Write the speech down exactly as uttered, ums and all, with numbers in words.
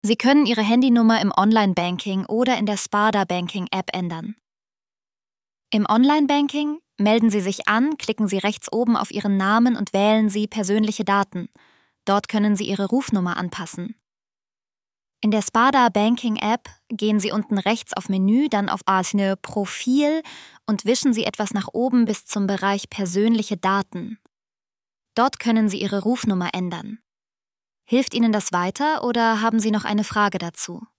Sie können Ihre Handynummer im Online-Banking oder in der Sparda Banking-App ändern. Im Online-Banking melden Sie sich an, klicken Sie rechts oben auf Ihren Namen und wählen Sie Persönliche Daten. Dort können Sie Ihre Rufnummer anpassen. In der Sparda Banking-App gehen Sie unten rechts auf Menü, dann auf Asine Profil und wischen Sie etwas nach oben bis zum Bereich Persönliche Daten. Dort können Sie Ihre Rufnummer ändern. Hilft Ihnen das weiter oder haben Sie noch eine Frage dazu?